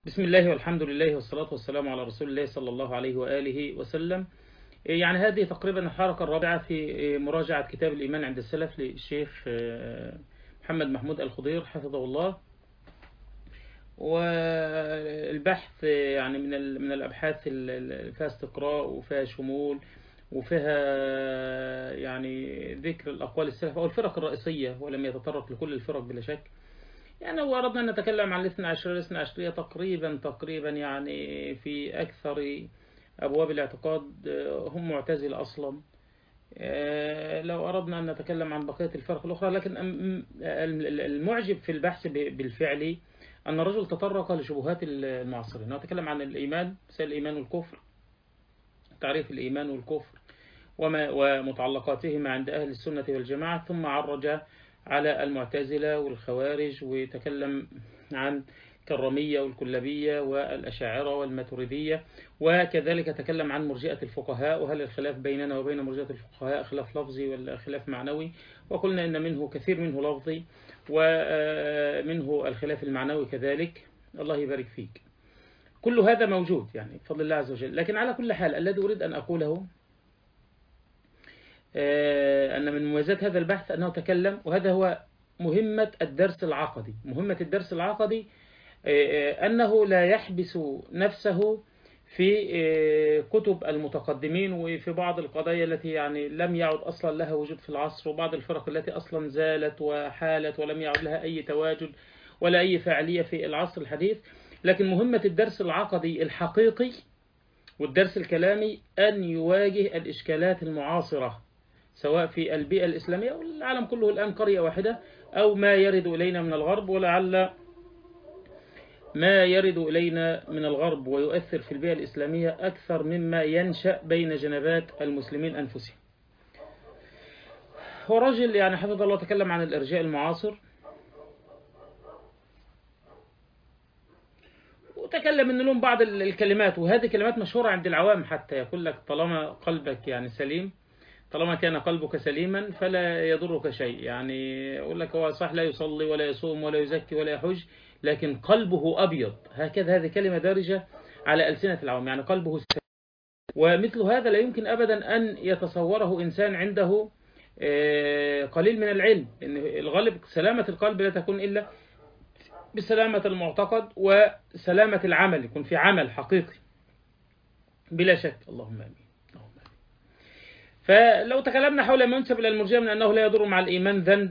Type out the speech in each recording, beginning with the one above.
بسم الله والحمد لله والصلاة والسلام على رسول الله صلى الله عليه وآله وسلم. يعني هذه تقريبا الحلقة الرابعة في مراجعة كتاب الإيمان عند السلف للشيخ محمد محمود الخضير حفظه الله. والبحث يعني من الأبحاث اللي فيها استقراء وفيها شمول وفيها يعني ذكر الأقوال السلف أو الفرق الرئيسية، ولم يتطرق لكل الفرق بلا شك. يعني لو أردنا أن نتكلم عن الاثنى عشرية تقريبا يعني في أكثر أبواب الاعتقاد هم معتزلة أصلا. لو أردنا أن نتكلم عن بقية الفرق الأخرى، لكن المعجب في البحث بالفعل أن الرجل تطرق لشبهات المعاصرين. نتكلم عن الإيمان، مسائل الإيمان والكفر، تعريف الإيمان والكفر ومتعلقاتهما عند أهل السنة والجماعة، ثم عرج على المعتزلة والخوارج وتكلم عن الكرامية والكلابية والأشاعرة والماتريدية، وكذلك تكلم عن مرجئة الفقهاء، وهل الخلاف بيننا وبين مرجئة الفقهاء خلاف لفظي ولا خلاف معنوي. وقلنا إن منه كثير منه لفظي ومنه الخلاف المعنوي كذلك. الله يبارك فيك. كل هذا موجود يعني بفضل الله عز وجل. لكن على كل حال الذي أريد أن أقوله أن من مميزات هذا البحث أنه تكلم، وهذا هو مهمة الدرس العقدي. مهمة الدرس العقدي أنه لا يحبس نفسه في كتب المتقدمين وفي بعض القضايا التي يعني لم يعد أصلا لها وجود في العصر، وبعض الفرق التي أصلا زالت وحالت ولم يعد لها أي تواجد ولا أي فعالية في العصر الحديث. لكن مهمة الدرس العقدي الحقيقي والدرس الكلامي أن يواجه الإشكالات المعاصرة، سواء في البيئة الإسلامية والعالم كله الآن قرية واحدة، أو ما يرد إلينا من الغرب. ولعل ما يرد إلينا من الغرب ويؤثر في البيئة الإسلامية أكثر مما ينشأ بين جنبات المسلمين أنفسهم. هو رجل يعني حفظ الله تكلم عن الإرجاء المعاصر، وتكلم ان لهم بعض الكلمات، وهذه كلمات مشهورة عند العوام، حتى يقول لك طالما قلبك يعني سليم، طالما كان قلبك سليما فلا يضرك شيء. يعني يقول لك هو صح لا يصلي ولا يصوم ولا يزكي ولا يحج، لكن قلبه أبيض. هكذا هذه كلمة دارجة على ألسنة العوام، يعني قلبه سليم. ومثل هذا لا يمكن أبدا أن يتصوره إنسان عنده قليل من العلم. إن الغالب سلامة القلب لا تكون إلا بسلامة المعتقد وسلامة العمل، يكون في عمل حقيقي بلا شك. اللهم آمين. فلو تكلمنا حول ما ينسب إلى المرجئة من أنه لا يضر مع الإيمان ذنب،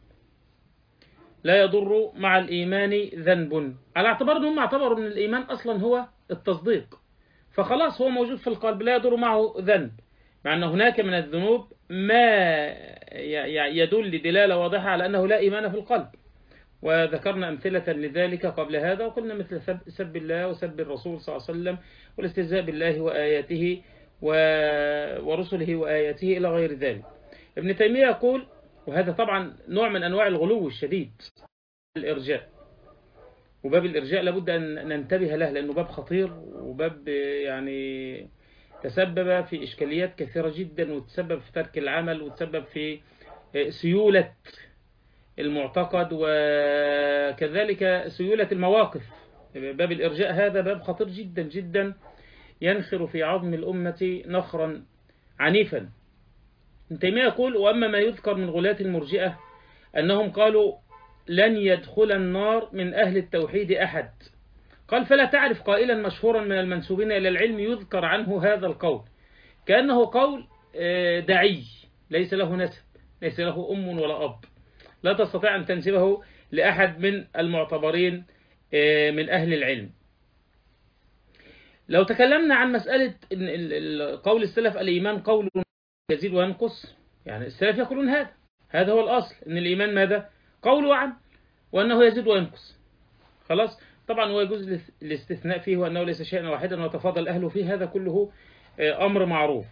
لا يضر مع الإيمان ذنب، على اعتبار أنهم اعتبروا أن الإيمان أصلا هو التصديق، فخلاص هو موجود في القلب لا يضر معه ذنب، مع أن هناك من الذنوب ما يدل دلالة واضحة على أنه لا إيمان في القلب. وذكرنا أمثلة لذلك قبل هذا، وقلنا مثل سب الله وسب الرسول صلى الله عليه وسلم والاستهزاء بالله وآياته ورسله وآياته إلى غير ذلك. ابن تيمية يقول، وهذا طبعا نوع من أنواع الغلو الشديد، الإرجاء. وباب الإرجاء لابد أن ننتبه له، لأنه باب خطير وباب يعني تسبب في إشكاليات كثيرة جدا، وتسبب في ترك العمل، وتسبب في سيولة المعتقد وكذلك سيولة المواقف. باب الإرجاء هذا باب خطير جدا جدا، ينخر في عظم الأمة نخرا عنيفا. ابن تيمية يقول: وأما ما يذكر من غلاة المرجئة أنهم قالوا لن يدخل النار من أهل التوحيد أحد، قال: فلا تعرف قائلا مشهورا من المنسوبين إلى العلم يذكر عنه هذا القول، كأنه قول دعي ليس له نسب، ليس له أم ولا أب، لا تستطيع أن تنسبه لأحد من المعتبرين من أهل العلم. لو تكلمنا عن مسألة قول السلف الإيمان قول يزيد وينقص، يعني السلف يقولون هذا هو الأصل، أن الإيمان ماذا؟ قول وعمل، وأنه يزيد وينقص. خلاص. طبعا هو يجوز الاستثناء فيه، وأنه ليس شيئا واحدا وتفاضل أهله فيه، هذا كله أمر معروف.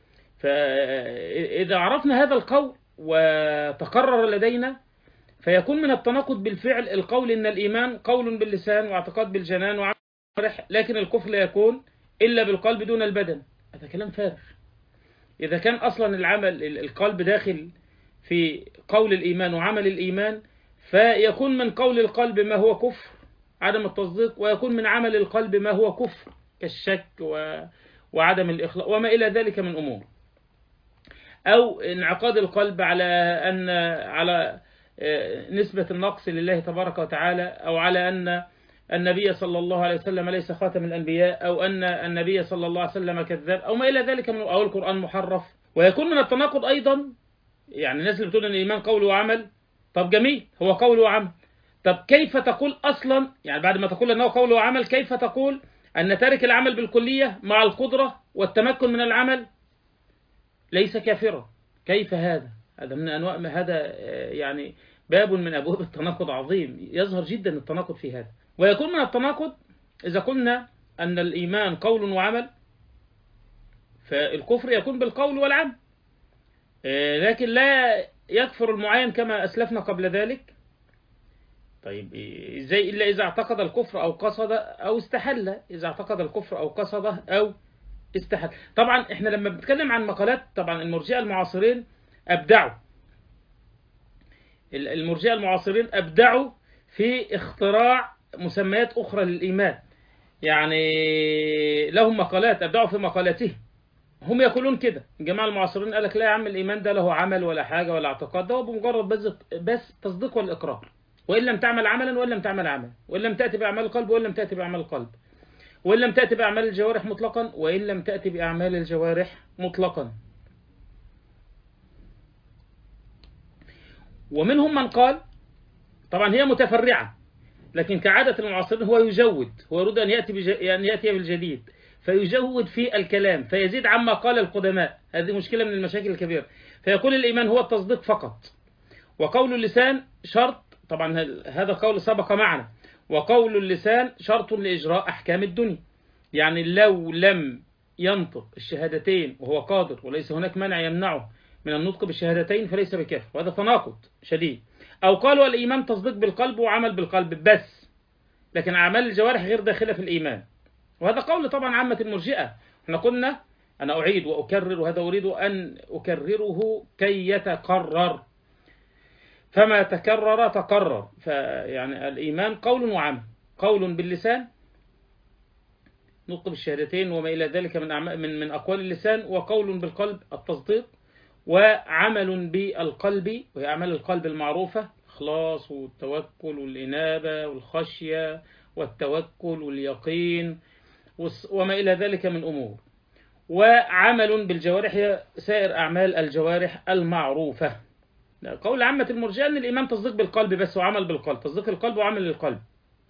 فإذا عرفنا هذا القول وتقرر لدينا، فيكون من التناقض بالفعل القول إن الإيمان قول باللسان واعتقاد بالجنان وعمل، لكن الكفر لا يكون إلا بالقلب دون البدن. هذا كلام فارغ. إذا كان أصلا القلب داخل في قول الإيمان وعمل الإيمان، فيكون من قول القلب ما هو كفر، عدم التصديق، ويكون من عمل القلب ما هو كفر كالشك وعدم الإخلاص وما إلى ذلك من أمور، أو انعقاد القلب على نسبة النقص لله تبارك وتعالى، أو على أن النبي صلى الله عليه وسلم ليس خاتم الأنبياء، أو أن النبي صلى الله عليه وسلم كذاب، أو ما إلى ذلك من أو القرآن محرف. ويكون من التناقض أيضا، يعني الناس اللي بتقول أن الإيمان قول وعمل، طب جميل، هو قول وعمل، طب كيف تقول أصلا، يعني بعد ما تقول أنه قول وعمل، كيف تقول أن تارك العمل بالكلية مع القدرة والتمكن من العمل ليس كافرا؟ كيف هذا؟ هذا من أنواع هذا يعني باب من أبواب التناقض عظيم، يظهر جدا التناقض في هذا. ويكون من التناقض إذا قلنا أن الإيمان قول وعمل، فالكفر يكون بالقول والعمل، لكن لا يكفر المعين كما أسلفنا قبل ذلك. طيب إزاي؟ إلا إذا اعتقد الكفر أو قصد أو استحل، إذا اعتقد الكفر أو قصده أو استحل. طبعا إحنا لما بنتكلم عن مقالات، طبعا المرجئة المعاصرين أبدعوا، المرجئة المعاصرين أبدعوا في اختراع مسميات أخرى للإيمان، يعني لهم مقالات أبدعوا في مقالاتهم. هم يقولون كده، الجماعة المعاصرين قالك لا يا عم، الإيمان ده له عمل ولا حاجة ولا اعتقاد، ده هو بمجرد بس تصديق والإقرار، وإن لم تعمل عملا وإن لم تعمل عملا، وإن لم تأتي بأعمال القلب وإن لم تأتي بأعمال القلب، وإن لم تأتي بأعمال الجوارح مطلقا وإن لم تأتي بأعمال الجوارح مطلقا. ومنهم من قال، طبعا هي متفرعة، لكن كعادة المعاصرين هو يجود، هو يريد أن يأتي بالجديد، فيجود في الكلام فيزيد عما قال القدماء. هذه مشكلة من المشاكل الكبيرة. فيقول الإيمان هو التصديق فقط، وقول اللسان شرط، طبعا هذا قول سبق معنا، وقول اللسان شرط لإجراء أحكام الدنيا، يعني لو لم ينطق الشهادتين وهو قادر وليس هناك منع يمنعه من النطق بالشهادتين فليس بكافر، وهذا تناقض شديد. أو قالوا الإيمان تصديق بالقلب وعمل بالقلب بس، لكن أعمال الجوارح غير داخلة في الإيمان، وهذا قول طبعا عامة المرجئة. احنا قلنا، أنا أعيد وأكرر، وهذا أريد أن أكرره كي يتقرر، فما تكرر تقرر. فيعني الإيمان قول وعمل، قول باللسان نطق بالشهادتين وما إلى ذلك من أقوال اللسان، وقول بالقلب التصديق، وعمل بالقلب وهي أعمال القلب المعروفة، الإخلاص والتوكل والإنابة والخشية والتوكل واليقين وما إلى ذلك من أمور. وعمل بالجوارح هي سائر أعمال الجوارح المعروفة. قول عامة المرجئة أن الإيمان تصديق بالقلب بس وعمل بالقلب، تصديق القلب وعمل القلب،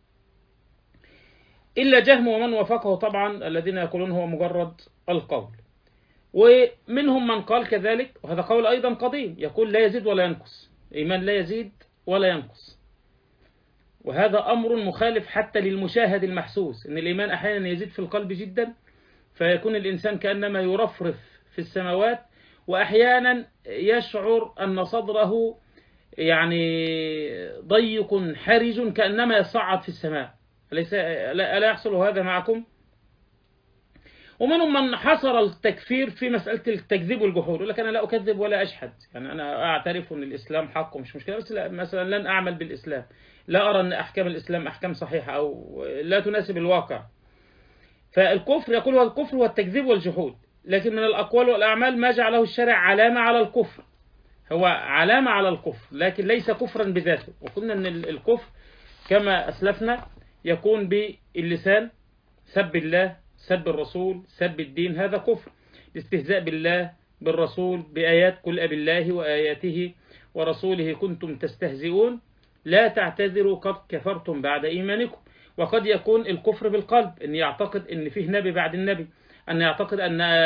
إلا جهم ومن وافقه طبعا الذين يقولون هو مجرد القول. ومنهم من قال كذلك، وهذا قول أيضا قديم، يقول لا يزيد ولا ينقص، الإيمان لا يزيد ولا ينقص، وهذا أمر مخالف حتى للمشاهد المحسوس، إن الإيمان أحيانا يزيد في القلب جدا فيكون الإنسان كأنما يرفرف في السماوات، وأحيانا يشعر أن صدره يعني ضيق حرج كأنما يصعد في السماء. ألا يحصل هذا معكم؟ ومنهم من حصر التكفير في مسألة التكذيب والجحود، يقول لك أنا لا أكذب ولا أجحد، يعني أنا أعترف أن الإسلام حق ومش مشكلة، بس مثلا لن أعمل بالإسلام، لا أرى أن أحكام الإسلام أحكام صحيحة أو لا تناسب الواقع. فالكفر يقول هو الكفر والتكذيب والجحود، لكن من الأقوال والأعمال ما جعله الشرع علامة على الكفر، هو علامة على الكفر لكن ليس كفرا بذاته. وقلنا أن الكفر كما أسلفنا يكون باللسان، سب الله، سب الرسول، سب الدين، هذا كفر. الاستهزاء بالله بالرسول بآيات قل أبالله وآياته ورسوله كنتم تستهزئون لا تعتذروا قد كفرتم بعد إيمانكم. وقد يكون الكفر بالقلب، أن يعتقد أن فيه نبي بعد النبي، أن يعتقد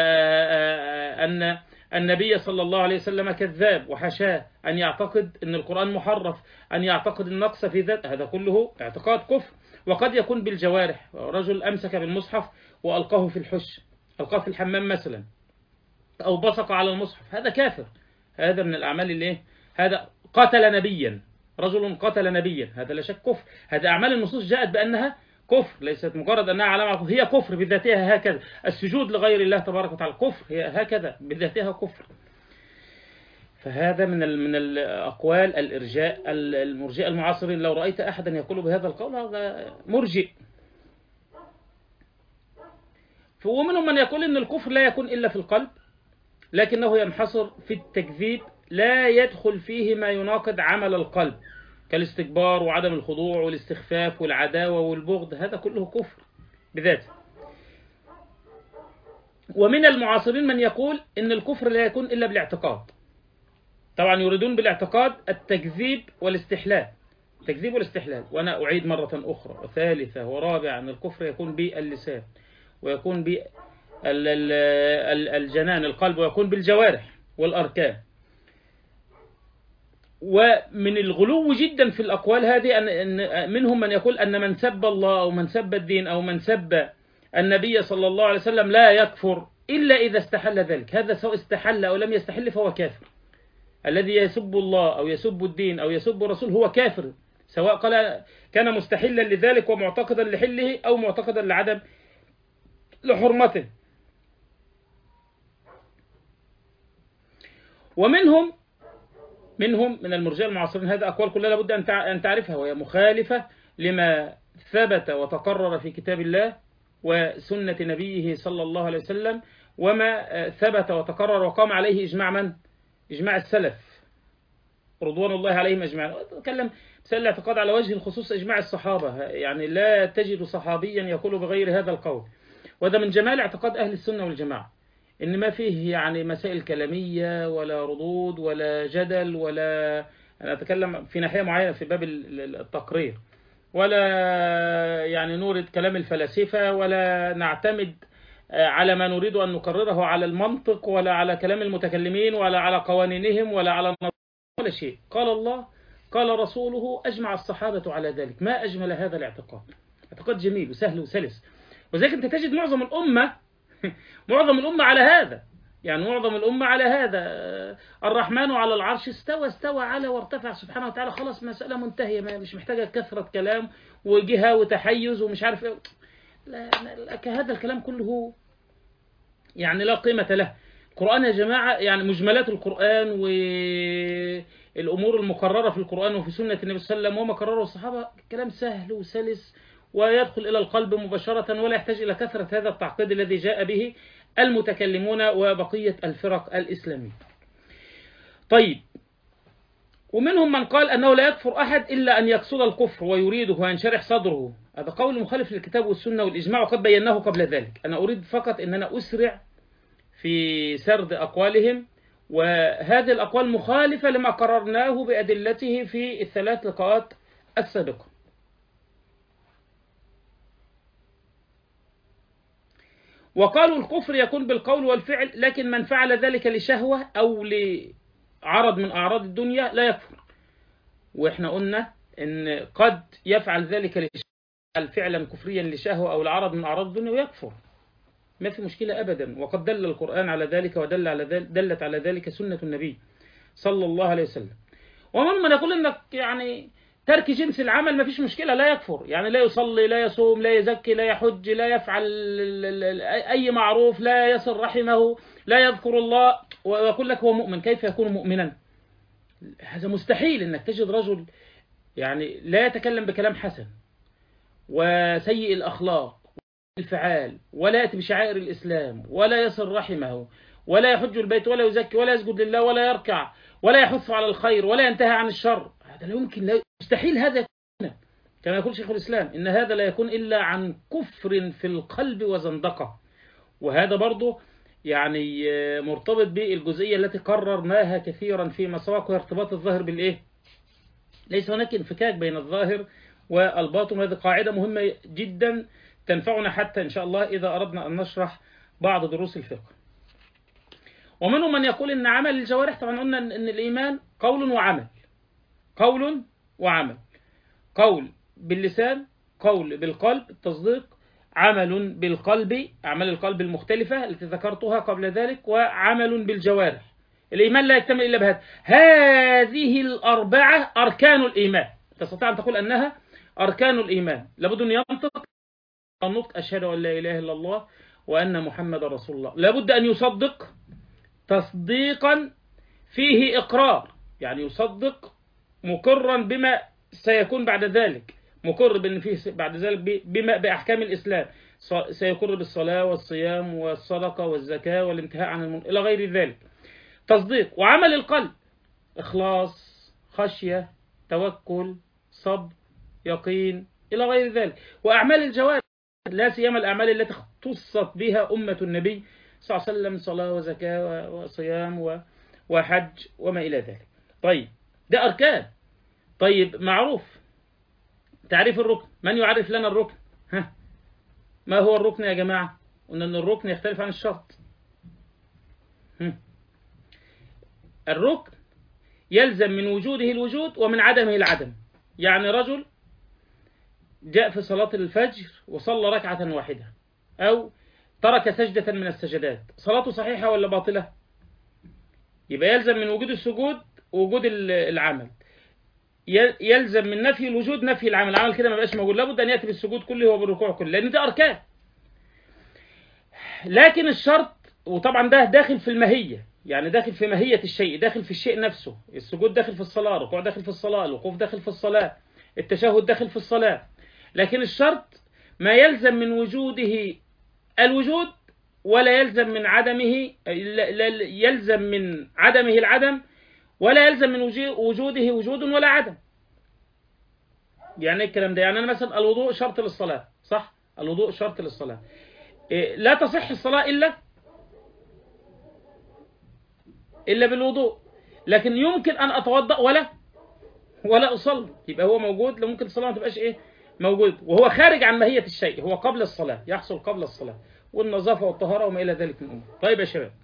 أن النبي صلى الله عليه وسلم كذاب وحشاه، أن يعتقد أن القرآن محرف، أن يعتقد النقص في ذات، هذا كله اعتقاد كفر. وقد يكون بالجوارح، رجل أمسك بالمصحف وألقاه في الحش، ألقاه في الحمام مثلا، أو بصق على المصحف، هذا كافر، هذا من الأعمال اللي هذا قتل نبيا، رجل قتل نبيا، هذا لا شك كفر. هذا أعمال النصوص جاءت بأنها كفر، ليست مجرد أنها علامة، هي كفر بذاتها هكذا. السجود لغير الله تبارك وتعالى كفر، هي هكذا بذاتها كفر. فهذا من الأقوال الإرجاء المرجئة المعاصرين. لو رأيت أحدا يقول بهذا القول هذا مرجئ. ومنهم من يقول إن الكفر لا يكون إلا في القلب، لكنه ينحصر في التكذيب، لا يدخل فيه ما يناقض عمل القلب كالاستكبار وعدم الخضوع والاستخفاف والعداوة والبغض، هذا كله كفر بذاته. ومن المعاصرين من يقول إن الكفر لا يكون إلا بالاعتقاد. طبعا يريدون بالاعتقاد التكذيب والاستحلال، التكذيب والاستحلال. وأنا أعيد مرة أخرى وثالثة ورابعة أن الكفر يكون باللسان، ويكون بالجنان القلب، ويكون بالجوارح والأركان. ومن الغلو جدا في الأقوال هذه أن منهم من يقول أن من سب الله أو من سب الدين أو من سب النبي صلى الله عليه وسلم لا يكفر إلا إذا استحل ذلك. هذا سواء استحل أو لم يستحل فهو كافر. الذي يسب الله أو يسب الدين أو يسب الرسول هو كافر، سواء كان مستحلا لذلك ومعتقدا لحله أو معتقدا لعدم لحرمته. ومنهم من المرجئة المعاصرين، هذا أقوال كلها لابد أن تعرفها، وهي مخالفة لما ثبت وتقرر في كتاب الله وسنة نبيه صلى الله عليه وسلم، وما ثبت وتقرر وقام عليه إجماع السلف رضوان الله عليهم أجمعين. أتكلم مسألة الاعتقاد على وجه الخصوص إجماع الصحابة، يعني لا تجد صحابيا يقول بغير هذا القول. وده من جمال اعتقاد أهل السنة والجماعة، إن ما فيه يعني مسائل كلامية ولا ردود ولا جدل، ولا أنا أتكلم في ناحية معينة في باب التقرير، ولا يعني نورد كلام الفلاسفة، ولا نعتمد على ما نريد أن نقرره على المنطق، ولا على كلام المتكلمين، ولا على قوانينهم، ولا على ولا شيء. قال الله قال رسوله، أجمع الصحابة على ذلك. ما أجمل هذا الاعتقاد، اعتقاد جميل وسهل وسلس. وذلك أنت تجد معظم الأمة على هذا، يعني معظم الأمة على هذا. الرحمن على العرش استوى على وارتفع سبحانه وتعالى، خلاص مسألة منتهية، مش محتاجة كثرة كلام وجهة وتحيز ومش عارف ايه. لا هذا الكلام كله يعني لا قيمة له. القرآن يا جماعة يعني مجملات القرآن والأمور المقررة في القرآن وفي سنة النبي صلى الله عليه وسلم وما قرره الصحابة كلام سهل وسلس ويدخل إلى القلب مباشرة، ولا يحتاج إلى كثرة هذا التعقيد الذي جاء به المتكلمون وبقية الفرق الإسلامية. طيب، ومنهم من قال أنه لا يكفر أحد إلا أن يقصد الكفر ويريده وينشرح صدره. هذا قول مخالف للكتاب والسنة والإجماع، وقد بيناه قبل ذلك. أنا أريد فقط أن أنا أسرع في سرد أقوالهم، وهذه الأقوال مخالفة لما قررناه بأدلته في الثلاث لقاءات السابقة. وقالوا الكفر يكون بالقول والفعل، لكن من فعل ذلك لشهوة أو لعرض من أعراض الدنيا لا يكفر. وإحنا قلنا إن قد يفعل ذلك فعلا كفريا لشهوة أو لعرض من أعراض الدنيا ويكفر، ما في مشكلة أبدا. وقد دل القرآن على ذلك دلت على ذلك سنة النبي صلى الله عليه وسلم. ومن يقول إنك يعني ترك جنس العمل ما فيش مشكلة، لا يكفر، يعني لا يصلي لا يصوم لا يزكي لا يحج لا يفعل أي معروف، لا يصل رحمه، لا يذكر الله، ويقول لك هو مؤمن. كيف يكون مؤمنا؟ هذا مستحيل. إنك تجد رجل يعني لا يتكلم بكلام حسن وسيء الأخلاق الفعال، ولا يأتي بشعائر الإسلام، ولا يصل رحمه، ولا يحج البيت، ولا يزكي، ولا يسجد لله، ولا يركع، ولا يحث على الخير، ولا ينتهي عن الشر. هذا لا يمكن، لا مستحيل هذا يكون. كما يقول شيخ الإسلام إن هذا لا يكون إلا عن كفر في القلب وزندقة. وهذا برضه يعني مرتبط بالجزئية التي قررناها كثيرا فيما سبق، ارتباط الظاهر بالإيه؟ ليس هناك انفكاك بين الظاهر والباطن. هذه قاعدة مهمة جدا تنفعنا حتى إن شاء الله إذا أردنا أن نشرح بعض دروس الفقه. ومنهم من يقول إن عمل الجوارح، طبعا قلنا إن الإيمان قول وعمل، قول وعمل، قول باللسان، قول بالقلب التصديق، عمل بالقلب أعمال القلب المختلفة التي ذكرتها قبل ذلك، وعمل بالجوارح. الإيمان لا يكتمل إلا بهذا. هذه الأربعة أركان الإيمان، تستطيع أن تقول أنها أركان الإيمان. لابد أن ينطق النطق أشهد أن لا إله إلا الله وأن محمد رسول الله. لابد أن يصدق تصديقا فيه إقرار، يعني يصدق مقرا بما سيكون بعد ذلك، مقر بأن فيه بعد ذلك بما بأحكام الإسلام، سيقر بالصلاة والصيام والصدقة والزكاة والانتهاء عن المنكر إلى غير ذلك. تصديق. وعمل القلب، إخلاص، خشية، توكل، صبر، يقين إلى غير ذلك. وأعمال الجوارح، لا سيما الأعمال التي اختصت بها أمة النبي صلى الله عليه وسلم، صلاة وزكاة وصيام وحج وما إلى ذلك. طيب ده أركان. طيب معروف تعريف الركن، من يعرف لنا الركن؟ ها، ما هو الركن يا جماعة؟ قلنا أن الركن يختلف عن الشرط. الركن يلزم من وجوده الوجود ومن عدمه العدم. يعني رجل جاء في صلاة الفجر وصلى ركعة واحدة أو ترك سجدة من السجدات، صلاته صحيحة ولا باطلة؟ يبقى يلزم من وجود السجود وجود العمل، يلزم من نفي الوجود نفي العمل. العمل كده ما بقاش موجود، لابد أن يأتي بالسجود كله وبالركوع كله، لأن ده أركان. لكن الشرط، وطبعا ده داخل في الماهية، يعني داخل في ماهية الشيء، داخل في الشيء نفسه. السجود داخل في الصلاة، الركوع داخل في الصلاة، الوقوف داخل في الصلاة، التشهد داخل في الصلاة. لكن الشرط ما يلزم من وجوده الوجود ولا يلزم من عدمه، يلزم من عدمه العدم ولا يلزم من وجوده وجود ولا عدم. يعني ايه الكلام ده؟ يعني أنا مثلا الوضوء شرط للصلاة، صح؟ الوضوء شرط للصلاة. لا تصح الصلاة إلا بالوضوء، لكن يمكن أن أتوضأ ولا أصلي، يبقى هو موجود. لو ممكن الصلاة ما تبقاش موجود، وهو خارج عن ماهية الشيء، هو قبل الصلاة، يحصل قبل الصلاة، والنظافة والطهارة وما إلى ذلك من أمور. طيب يا شباب،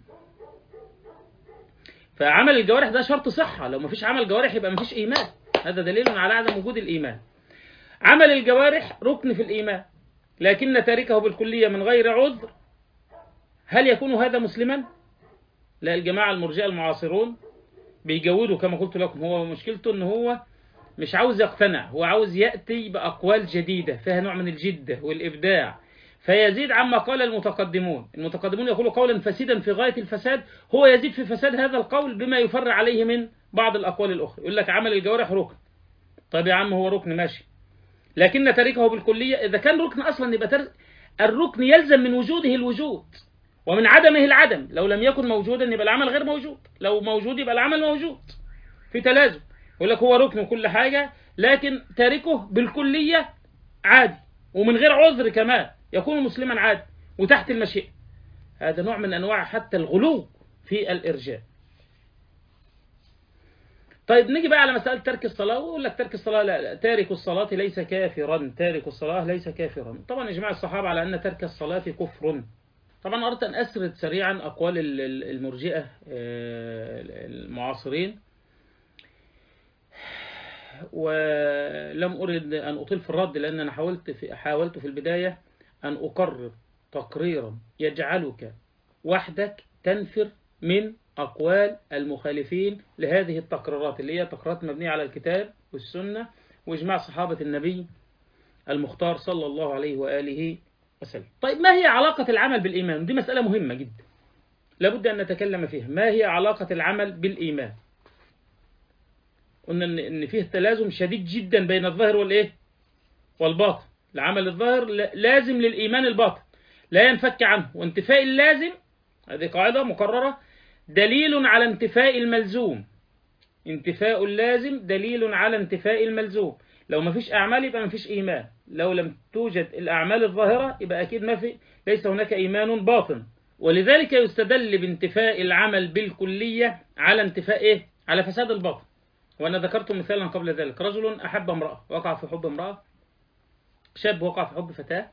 فعمل الجوارح ده شرط صحة. لو ما فيش عمل جوارح يبقى ما فيش إيمان، هذا دليل على عدم وجود الإيمان. عمل الجوارح ركن في الإيمان، لكن تاركه بالكلية من غير عذر، هل يكون هذا مسلما؟ لا، الجماعة المرجئة المعاصرون بيجودوا كما قلت لكم. هو مشكلته ان هو مش عاوز يقتنع، هو عاوز يأتي بأقوال جديدة فيها نوع من الجدة والإبداع، فيزيد عما قال المتقدمون. المتقدمون يقولوا قولا فسيدا في غاية الفساد، هو يزيد في فساد هذا القول بما يفرع عليه من بعض الأقوال الأخرى. يقول لك عمل الجوارح ركن. طيب يا عم هو ركن ماشي، لكن تاركه بالكلية، إذا كان ركن أصلا يبقى الركن يلزم من وجوده الوجود ومن عدمه العدم. لو لم يكن موجودا يبقى العمل غير موجود، لو موجود يبقى العمل موجود، في تلازم. يقول لك هو ركن كل حاجة، لكن تاركه بالكلية عادي ومن غير عذر كمان يكون مسلما عادي وتحت المشيئة. هذا نوع من أنواع حتى الغلو في الإرجاء. طيب نيجي بقى على مسألة ترك الصلاة، ويقول لك ترك الصلاة لا، تارك الصلاة ليس كافرا، تارك الصلاة ليس كافرا. طبعا إجماع الصحابة على أن ترك الصلاة كفر. طبعا أردت أن أسرد سريعا أقوال المرجئة المعاصرين، ولم أرد أن أطيل في الرد، لأن أنا حاولت في البداية أن أقرر تقريرا يجعلك وحدك تنفر من أقوال المخالفين لهذه التقريرات، اللي هي تقريرات مبنية على الكتاب والسنة وإجماع صحابة النبي المختار صلى الله عليه وآله وسلم. طيب ما هي علاقة العمل بالإيمان؟ دي مسألة مهمة جدا لابد أن نتكلم فيها. ما هي علاقة العمل بالإيمان؟ قلنا إن فيه تلازم شديد جدا بين الظاهر والباطن. العمل الظاهر لازم للإيمان الباطن، لا ينفك عنه، وانتفاء اللازم، هذه قاعدة مقررة، دليل على انتفاء الملزوم. انتفاء اللازم دليل على انتفاء الملزوم. لو ما فيش أعمال يبقى ما فيش إيمان، لو لم توجد الأعمال الظاهرة يبقى أكيد ليس هناك إيمان باطن. ولذلك يستدل بانتفاء العمل بالكلية على انتفاء على فساد الباطن. وأنا ذكرت مثالا قبل ذلك، رجل أحب امرأة، وقع في حب امرأة، شاب وقع في حب فتاة،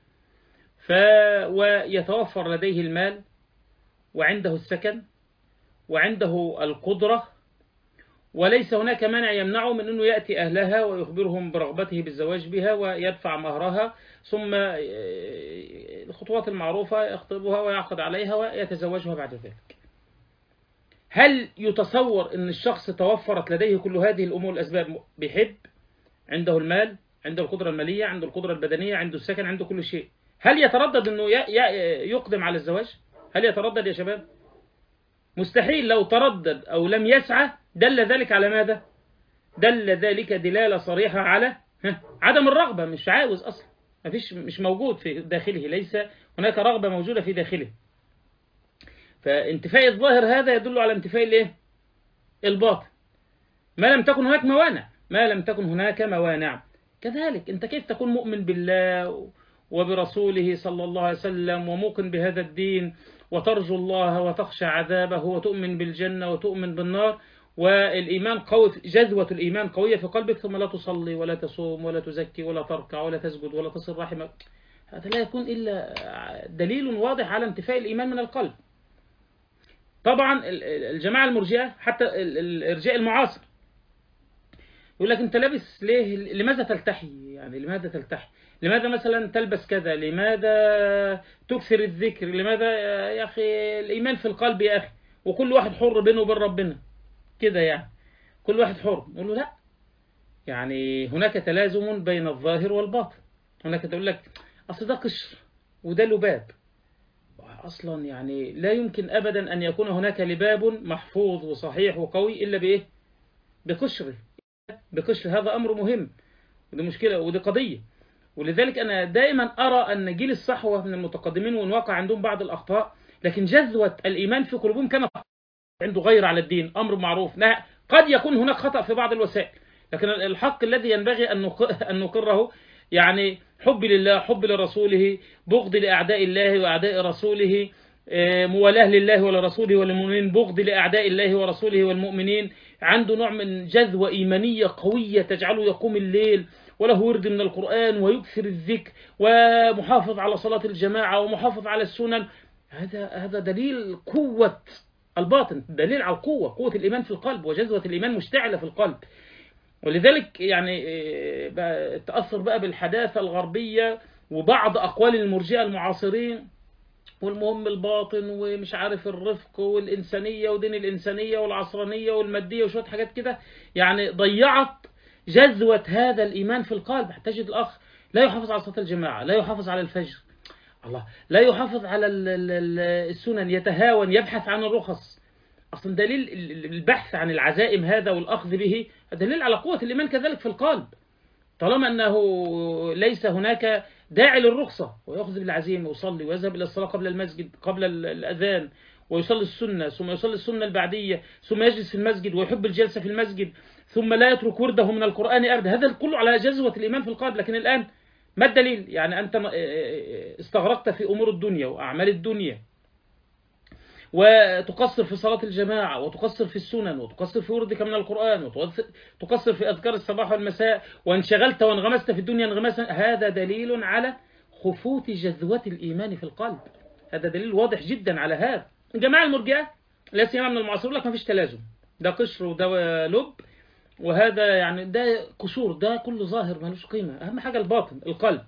ويتوفر لديه المال وعنده السكن وعنده القدرة، وليس هناك مانع يمنعه من أنه يأتي أهلها ويخبرهم برغبته بالزواج بها ويدفع مهرها، ثم الخطوات المعروفة يخطبها ويعقد عليها ويتزوجها بعد ذلك. هل يتصور أن الشخص توفرت لديه كل هذه الأمور الأسباب، بيحب، عنده المال، عنده القدرة المالية، عنده القدرة البدنية، عنده السكن، عنده كل شيء، هل يتردد أنه يقدم على الزواج؟ هل يتردد يا شباب؟ مستحيل لو تردد أو لم يسعى دل ذلك على ماذا؟ دل ذلك دلالة صريحة على عدم الرغبة، مش عاوز أصلا، مش موجود في داخله، ليس هناك رغبة موجودة في داخله. فانتفاء الظاهر هذا يدل على انتفاء الايه؟ الباطن، ما لم تكن هناك موانع، ما لم تكن هناك موانع. كذلك أنت كيف تكون مؤمن بالله وبرسوله صلى الله عليه وسلم وموقن بهذا الدين وترجو الله وتخشى عذابه وتؤمن بالجنة وتؤمن بالنار والإيمان قوي، جذوة الإيمان قوية في قلبك، ثم لا تصلي ولا تصوم ولا تزكي ولا تركع ولا تسجد ولا تصل رحمك؟ هذا لا يكون إلا دليل واضح على انتفاء الإيمان من القلب. طبعا الجماعة المرجئة حتى الإرجاء المعاصر يقول لك أنت لابس ليه؟ لماذا تلتحي؟ يعني لماذا تلتحي؟ لماذا مثلا تلبس كذا؟ لماذا تكثر الذكر؟ لماذا يا أخي الإيمان في القلب يا أخي، وكل واحد حر بينه وبين ربنا كده، يعني كل واحد حر. نقول له لا، يعني هناك تلازم بين الظاهر والباطن. هناك تقول لك أصل ده قشر وده لباب، أصلا يعني لا يمكن أبدا أن يكون هناك لباب محفوظ وصحيح وقوي إلا بإيه؟ بقشره. بقشر، هذا أمر مهم، ودي مشكلة ودي قضية. ولذلك أنا دائما أرى أن جيل الصحوة من المتقدمين وإن واقع عندهم بعض الأخطاء، لكن جذوة الإيمان في قلوبهم كانت عنده غير على الدين، أمر معروف. قد يكون هناك خطأ في بعض الوسائل، لكن الحق الذي ينبغي أن نقره يعني حب لله، حب لرسوله، بغض لأعداء الله وأعداء رسوله، موالاه لله ولرسوله والمؤمنين، بغض لأعداء الله ورسوله والمؤمنين. عنده نوع من جذوة إيمانية قوية تجعله يقوم الليل وله ورد من القرآن ويكثر الذكر ومحافظ على صلاة الجماعة ومحافظ على السنن. هذا دليل قوة الباطن، دليل على القوة، قوة الإيمان في القلب وجذوة الإيمان مشتعلة في القلب. ولذلك يعني تأثر بقى بالحداثة الغربية وبعض أقوال المرجئة المعاصرين، والمهم الباطن ومش عارف الرفق والإنسانية ودين الإنسانية والعصرانية والمادية وشوية حاجات كده، يعني ضيعت جذوة هذا الإيمان في القلب. تجد الأخ لا يحافظ على صلاة الجماعة، لا يحافظ على الفجر، الله، لا يحافظ على السنن، يتهاون، يبحث عن الرخص. أصلا دليل البحث عن العزائم هذا والأخذ به دليل على قوة الإيمان كذلك في القلب، طالما أنه ليس هناك داعي للرخصة، ويأخذ بالعزيمة ويصلي ويذهب إلى الصلاة قبل المسجد قبل الأذان، ويصلي السنة ثم يصلي السنة البعدية، ثم يجلس في المسجد ويحب الجلسة في المسجد، ثم لا يترك ورده من القرآن أبدا. هذا كله على جذوة الإيمان في القلب. لكن الآن ما الدليل؟ يعني أنت استغرقت في أمور الدنيا وأعمال الدنيا، وتقصر في صلاة الجماعة، وتقصر في السنن، وتقصر في وردك من القرآن، وتقصر في أذكار الصباح والمساء، وانشغلت وانغمست في الدنيا انغماسا. هذا دليل على خفوت جذوة الإيمان في القلب، هذا دليل واضح جدا على هذا. الجماعة المرجئة لا سيما من المعاصرين لك ما فيش تلازم، ده قشر وده لب، وهذا يعني ده قشور، ده كله ظاهر ملوش قيمة، أهم حاجة الباطن القلب.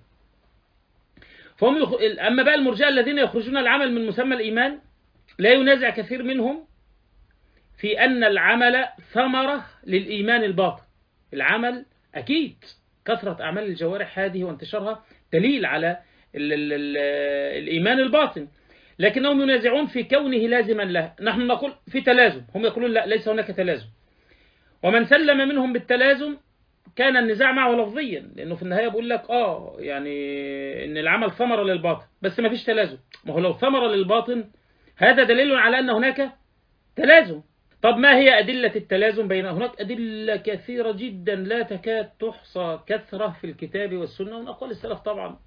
أما بقى المرجئة الذين يخرجون العمل من مسمى الإيمان، لا ينازع كثير منهم في أن العمل ثمرة للإيمان الباطن. العمل أكيد كثرة أعمال الجوارح هذه وانتشارها دليل على الإيمان الباطن، لكنهم ينازعون في كونه لازما له. نحن نقول في تلازم، هم يقولون لا، ليس هناك تلازم. ومن سلم منهم بالتلازم كان النزاع معه لفظيا، لأنه في النهاية بيقول لك يعني إن العمل ثمرة للباطن بس ما فيش تلازم. ما هو لو ثمرة للباطن هذا دليل على أن هناك تلازم. طب ما هي أدلة التلازم بين؟ هناك أدلة كثيرة جدا لا تكاد تحصى كثرة في الكتاب والسنة، ومن أقوال السلف طبعا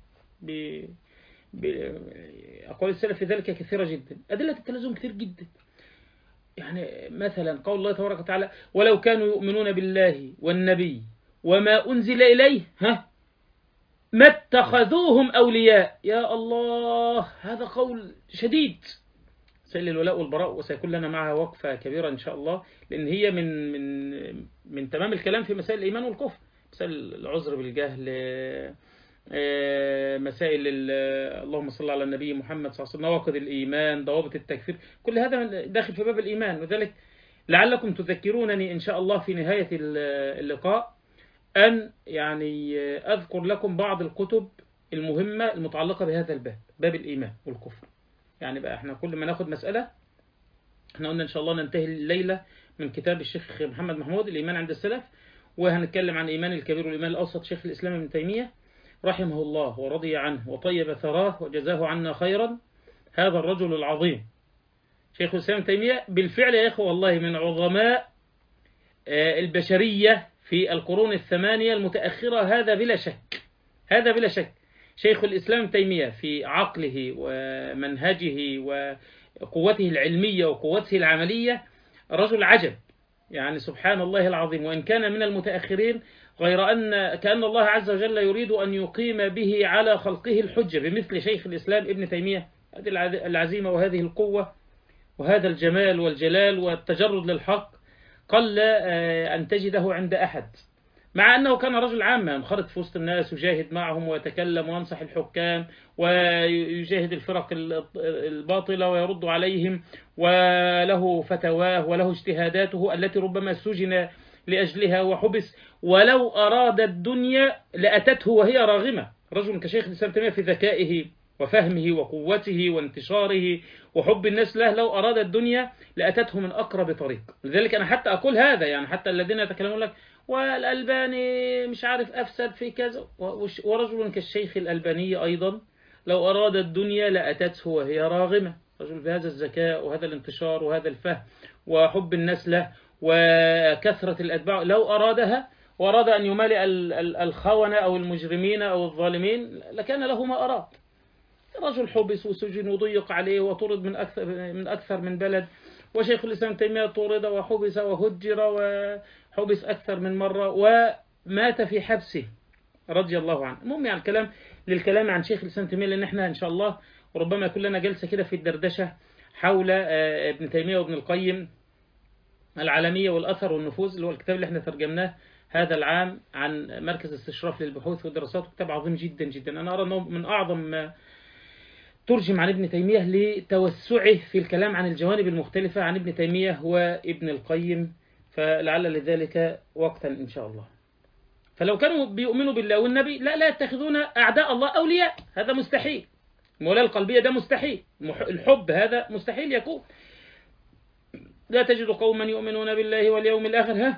أقوال السلف في ذلك كثيرة جدا. أدلة التلازم كثير جدا، يعني مثلا قول الله تبارك وتعالى: ولو كانوا يؤمنون بالله والنبي وما أنزل إليه ما اتخذوهم أولياء. يا الله، هذا قول شديد. سيل الولاء والبراء، وسيكون لنا معها وقفة كبيرة إن شاء الله، لأن هي من تمام الكلام في مسائل الإيمان والكفر، مسائل العذر بالجهل، مسائل اللهم صل على النبي محمد صلى الله عليه وسلم، نواقض الإيمان، ضوابط التكفير، كل هذا داخل في باب الإيمان. وذلك لعلكم تذكرونني إن شاء الله في نهاية اللقاء أن يعني أذكر لكم بعض الكتب المهمة المتعلقة بهذا الباب، باب الإيمان والكفر. يعني بقى احنا كل ما ناخد مسألة احنا قلنا إن شاء الله ننتهي الليلة من كتاب الشيخ محمد محمود الإيمان عند السلف، وهنتكلم عن إيمان الكبير والإيمان الأوسط شيخ الإسلام ابن تيمية رحمه الله ورضي عنه وطيب ثراه وجزاه عنا خيرا. هذا الرجل العظيم شيخ الإسلام ابن تيمية بالفعل يا إخوة والله من عظماء البشرية في القرون الثمانية المتأخرة، هذا بلا شك، هذا بلا شك. شيخ الإسلام ابن تيمية في عقله ومنهجه وقوته العلمية وقوته العملية رجل عجب، يعني سبحان الله العظيم. وإن كان من المتأخرين، غير أن كأن الله عز وجل يريد أن يقيم به على خلقه الحجة بمثل شيخ الإسلام ابن تيمية، هذه العزيمة وهذه القوة وهذا الجمال والجلال والتجرد للحق قل أن تجده عند أحد، مع أنه كان رجل عامة ينخرط في وسط الناس ويجاهد معهم ويتكلم وينصح الحكام ويجاهد الفرق الباطلة ويرد عليهم، وله فتواه وله اجتهاداته التي ربما سجن لأجلها وحبس، ولو أراد الدنيا لأتته وهي راغمة. رجل كشيخ الإسلام تيمية في ذكائه وفهمه وقوته وانتشاره وحب الناس له، لو أراد الدنيا لأتته من أقرب طريق. لذلك أنا حتى أقول هذا، يعني حتى الذين يتكلمون لك والألباني مش عارف أفسد في كذا، ورجل كالشيخ الألباني أيضا لو أراد الدنيا لأتته وهي راغمة. رجل بهذا الذكاء وهذا الانتشار وهذا الفهم وحب الناس له وكثرة الأتباع، لو أرادها وأراد أن يمالئ الخونة أو المجرمين أو الظالمين لكان له ما أراد. رجل حبس وسجن وضيق عليه وطرد من أكثر من بلد، وشيخ الإسلام تيمية طرد وحبس وهجر وحبس أكثر من مرة ومات في حبسه رضي الله عنه. المهم يعني للكلام عن شيخ الإسلام تيمية، لأن احنا إن شاء الله وربما يكون لنا جلسة كده في الدردشة حول ابن تيمية وابن القيم العالمية والأثر والنفوذ، اللي هو الكتاب اللي احنا ترجمناه هذا العام عن مركز استشراف للبحوث والدراسات، كتاب عظيم جدا جدا. أنا أرى أنه من أعظم ما ترجم عن ابن تيمية لتوسعه في الكلام عن الجوانب المختلفة عن ابن تيمية وابن القيم، فلعل لذلك وقتا إن شاء الله. فلو كانوا بيؤمنوا بالله والنبي لا يتخذون أعداء الله أولياء، هذا مستحيل. المولاة القلبية ده مستحيل، الحب هذا مستحيل يكون. لا تجد قوما يؤمنون بالله واليوم الآخر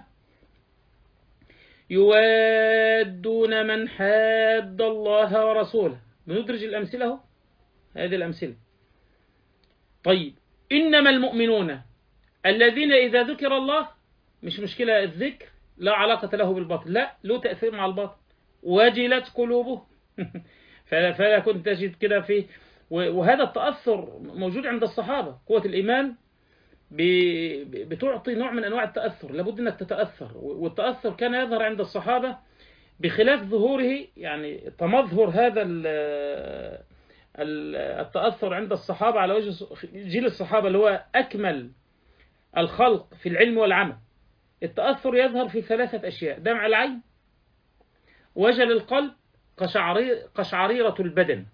يوادون من حاد الله ورسوله. بندرج الأمثلة، هذه الأمثلة. طيب، إنما المؤمنون الذين إذا ذكر الله، مش مشكلة الذكر لا علاقة له بالباطل، لا له تأثير مع الباطل، وجلت قلوبه فلا كنت تجد كده فيه. وهذا التأثر موجود عند الصحابة. قوة الإيمان بتعطي نوع من أنواع التأثر، لابد أنك تتأثر، والتأثر كان يظهر عند الصحابة بخلاف ظهوره، يعني تمظهر هذا التأثر عند الصحابة على وجه جيل الصحابة اللي هو أكمل الخلق في العلم والعمل. التأثر يظهر في 3 أشياء: دمع العين، وجل القلب، قشعريرة البدن.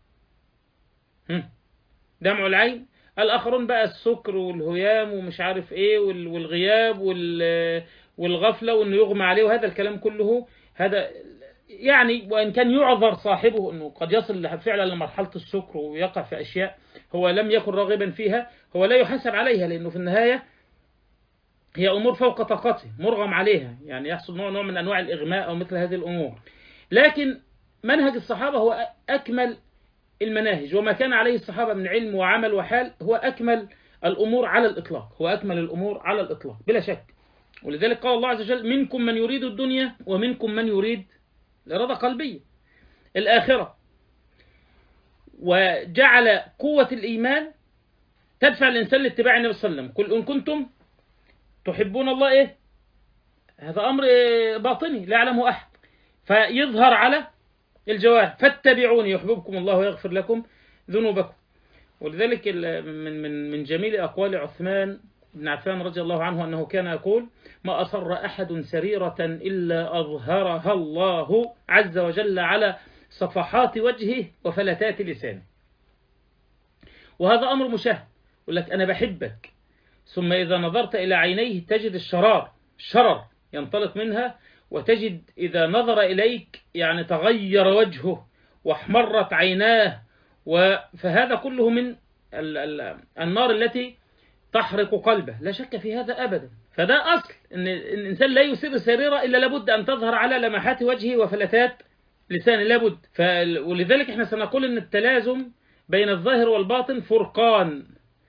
دمع العين. الآخرون بقى السكر والهيام ومش عارف إيه والغياب والغفلة وإنه يغمى عليه وهذا الكلام كله، هذا يعني وإن كان يعذر صاحبه أنه قد يصل فعلا لمرحلة السكر ويقع في أشياء هو لم يكن راغبا فيها، هو لا يحاسب عليها، لأنه في النهاية هي أمور فوق طاقته مرغم عليها، يعني يحصل نوع من أنواع الإغماء أو مثل هذه الأمور. لكن منهج الصحابة هو أكمل المناهج، وما كان عليه الصحابة من علم وعمل وحال هو أكمل الأمور على الإطلاق، هو أكمل الأمور على الإطلاق بلا شك. ولذلك قال الله عز وجل: منكم من يريد الدنيا ومنكم من يريد الإرادة قلبية الآخرة. وجعل قوة الإيمان تدفع الإنسان لاتباع النبي صلى الله عليه وسلم. قل إن كنتم تحبون الله إيه؟ هذا أمر باطني لا يعلمه أحد، فيظهر على الجوارح: فاتبعوني يحببكم الله ويغفر لكم ذنوبكم. ولذلك من جميل أقوال عثمان بن عفان رضي الله عنه أنه كان يقول: ما أصر أحد سريرة إلا أظهرها الله عز وجل على صفحات وجهه وفلتات لسانه. وهذا أمر مشاهد. يقول لك: أنا بحبك، ثم إذا نظرت إلى عينيه تجد الشرر ينطلق منها، وتجد إذا نظر إليك يعني تغير وجهه واحمرت عيناه. فهذا كله من النار التي تحرق قلبه، لا شك في هذا أبدا. فده أصل إن الإنسان لا يسر سريرة إلا لابد أن تظهر على لمحات وجهه وفلتات لسانه، لابد. ولذلك احنا سنقول إن التلازم بين الظاهر والباطن فرقان.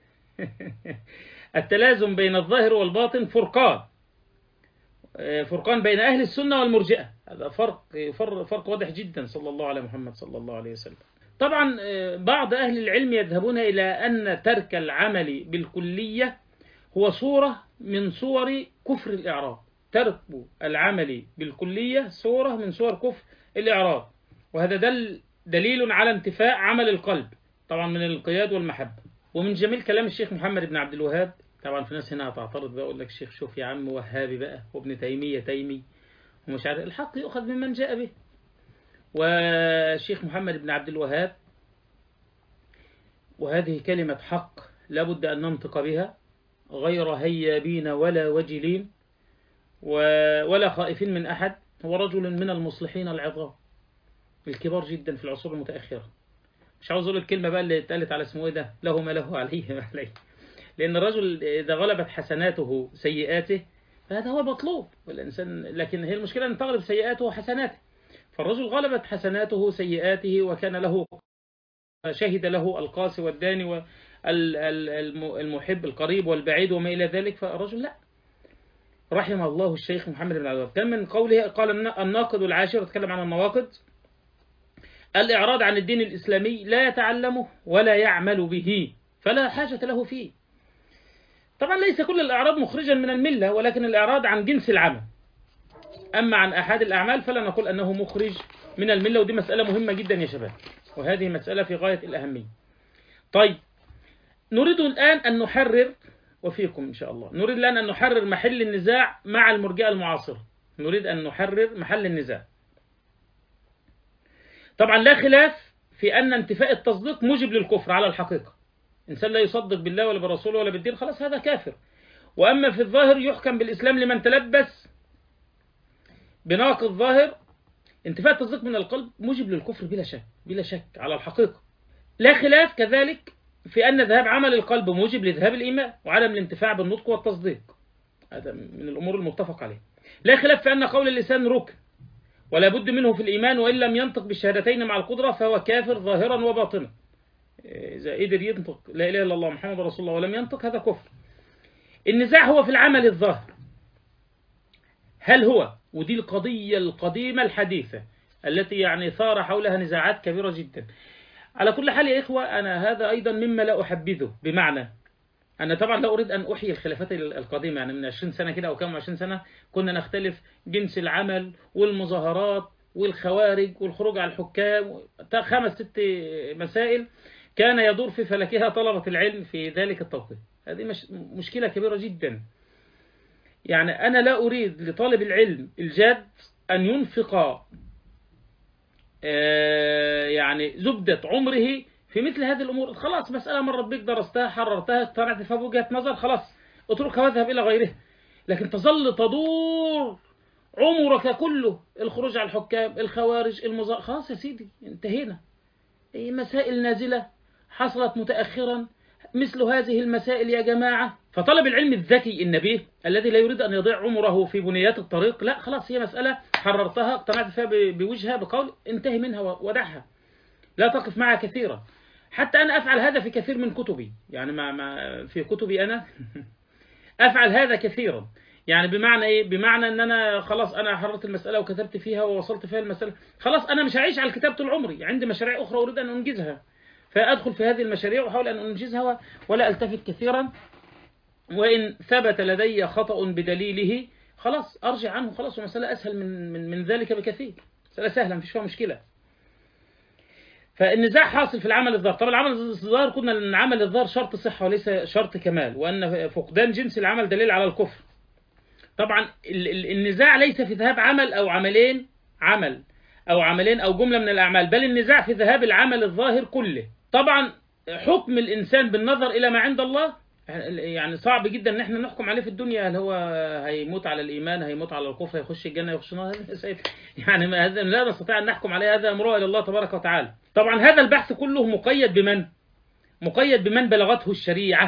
التلازم بين الظاهر والباطن فرقان، فرقان بين أهل السنة والمرجئة. هذا فرق واضح جدا. صلى الله على محمد صلى الله عليه وسلم. طبعا بعض أهل العلم يذهبون إلى أن ترك العمل بالكلية هو صورة من صور كفر الإعراض. ترك العمل بالكلية صورة من صور كفر الإعراض، وهذا دليل على انتفاء عمل القلب طبعا من الانقياد والمحبة. ومن جميل كلام الشيخ محمد بن عبد الوهاب، طبعا في ناس هنا هتعترض بقى، أقول لك الشيخ شوف يا عم وهابي بقى، وابن تيمية تيمي ومش عارف، الحق يؤخذ ممن جاء به. والشيخ محمد بن عبد الوهاب، وهذه كلمة حق لابد أن ننطق بها، غير هيابين ولا وجلين ولا خائفين من أحد. هو رجل من المصلحين العظام الكبار جدا في العصور المتأخرة. مش عاوز أقول الكلمة بقى اللي اتقالت على اسمه إيه ده، له ما له عليه ما عليه، لأن الرجل إذا غلبت حسناته سيئاته فهذا هو المطلوب والإنسان، لكن هي المشكلة أن تغلب سيئاته وحسناته. فالرجل غلبت حسناته سيئاته، وكان له شهد له القاسي والداني والمحب القريب والبعيد وما إلى ذلك. فالرجل لا، رحم الله الشيخ محمد بن عبد الوهاب. كان من قوله قال الناقد العاشر، تكلم عن النواقد: الإعراض عن الدين الإسلامي لا يتعلمه ولا يعمل به فلا حاجة له فيه. طبعا ليس كل الإعراض مخرجا من الملة، ولكن الإعراض عن جنس العمل. أما عن أحد الأعمال فلا نقول أنه مخرج من الملة، ودي مسألة مهمة جدا يا شباب، وهذه مسألة في غاية الأهمية. طيب، نريد الآن أن نحرر، وفيكم إن شاء الله، نريد الآن أن نحرر محل النزاع مع المرجئة المعاصرة. نريد أن نحرر محل النزاع. طبعا لا خلاف في أن انتفاء التصديق موجب للكفر على الحقيقة. إنسان لا يصدق بالله ولا برسوله ولا بالدين خلاص هذا كافر. وأما في الظاهر يحكم بالإسلام لمن تلبس بناقض الظاهر. انتفاء التصديق من القلب موجب للكفر بلا شك، بلا شك على الحقيقة. لا خلاف كذلك في أن ذهاب عمل القلب موجب لذهاب الإيمان وعدم الانتفاع بالنطق والتصديق، هذا من الأمور المتفق عليه. لا خلاف في أن قول اللسان ركن ولا بد منه في الإيمان، وإن لم ينطق بالشهادتين مع القدرة فهو كافر ظاهرا وباطنا. إذا قدر ينطق لا إله إلا الله محمد رسول الله ولم ينطق هذا كفر. النزاع هو في العمل الظاهر. هل هو، ودي القضية القديمة الحديثة التي يعني ثار حولها نزاعات كبيرة جدا. على كل حال يا إخوة، أنا هذا أيضا مما لا أحبذه، بمعنى أنا طبعا لا أريد أن أحيي الخلافات القديمة. يعني من 20 سنة كده أو كم 20 سنة كنا نختلف جنس العمل والمظاهرات والخوارج والخروج على الحكام، 5-6 مسائل كان يدور في فلكها طلبة العلم في ذلك التوقيت. هذه مشكلة كبيرة جدا. يعني أنا لا أريد لطالب العلم الجاد أن ينفق يعني زبدة عمره في مثل هذه الأمور. خلاص مسألة مرت بك، درستها حررتها اقتنعت في وجهة نظر، خلاص اتركها واذهب إلى غيرها. لكن تظل تدور عمرك كله الخروج على الحكام، الخوارج، المظاهر، خلاص يا سيدي انتهينا. مسائل نازلة حصلت متأخرا مثل هذه المسائل يا جماعة. فطلب العلم الذكي النبيه الذي لا يريد أن يضيع عمره في بنيات الطريق، لا خلاص هي مسألة حررتها اقتنعت فيها بوجهها بقول انتهي منها ودعها، لا تقف معها كثيرا. حتى أنا أفعل هذا في كثير من كتبي، يعني في كتبي أنا أفعل هذا كثيرا. يعني بمعنى إيه؟ بمعنى أن أنا خلاص أنا حررت المسألة وكتبت فيها ووصلت فيها المسألة، خلاص أنا مش هعيش على الكتاب طول عمري، عندي مشاريع أخرى أريد أن أنجزها، فأدخل في هذه المشاريع وأحاول أن أنجزها ولا ألتفت كثيرا. وإن ثبت لدي خطأ بدليله خلاص أرجع عنه، خلاص ومسألة أسهل من ذلك بكثير، مسألة سهلة مفيش فيها مشكلة. فالنزاع حاصل في العمل الظاهر. طبعا العمل الظاهر قلنا أن العمل الظاهر شرط صحة وليس شرط كمال، وأن فقدان جنس العمل دليل على الكفر. طبعا النزاع ليس في ذهاب عمل أو عملين، عمل أو عملين أو جملة من الأعمال، بل النزاع في ذهاب العمل الظاهر كله. طبعا حكم الإنسان بالنظر إلى ما عند الله يعني صعب جدا ان احنا نحكم عليه في الدنيا، هل هو هيموت على الإيمان، هيموت على الكفر، هيخش الجنة، يخش النار، يعني هذا لا نستطيع ان نحكم عليه، هذا امره الى الله تبارك وتعالى. طبعا هذا البحث كله مقيد بمن بلغته الشريعة،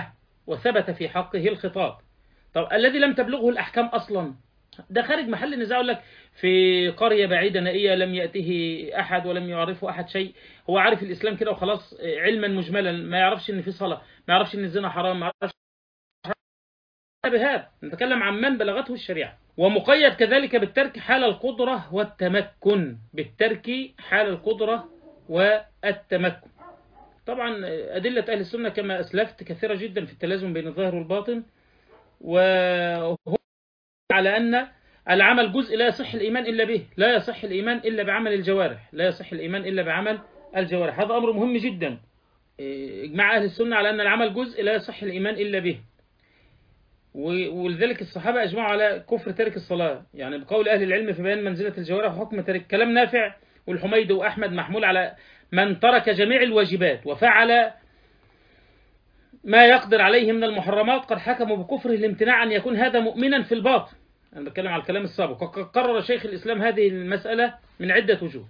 وثبت في حقه الخطاب. طب الذي لم تبلغه الأحكام أصلا ده خارج محل النزاع. يقول لك في قرية بعيدة نائية لم يأته أحد ولم يعرفه أحد شيء، هو عارف الإسلام كده وخلاص علما مجملا، ما يعرفش إن في صلاة، ما يعرفش إن الزنا حرام، ما يعرفش بهذا. نتكلم عن من بلغته الشريعة. ومقيد كذلك بالترك حال القدرة والتمكن، بالترك حال القدرة والتمكن. طبعا أدلة أهل السنة كما أسلفت كثيرة جدا في التلازم بين الظاهر والباطن، وهو على أن العمل جزء لا يصح الإيمان إلا به، لا يصح الإيمان إلا بعمل الجوارح، لا يصح الإيمان إلا بعمل الجوارح. هذا أمر مهم جدا. إجماع أهل السنة على أن العمل جزء لا يصح الإيمان إلا به. ولذلك الصحابة أجمعوا على كفر تارك الصلاة، يعني بقول أهل العلم في بيان منزلة الجوارح وحكم تارك. كلام نافع والحميد وأحمد محمول على من ترك جميع الواجبات وفعل ما يقدر عليه من المحرمات قد حكموا بكفره الامتناع أن يكون هذا مؤمنا في الباطن. أنا بتكلم على الكلام السابق. وقد قرر شيخ الإسلام هذه المسألة من عدة وجوه.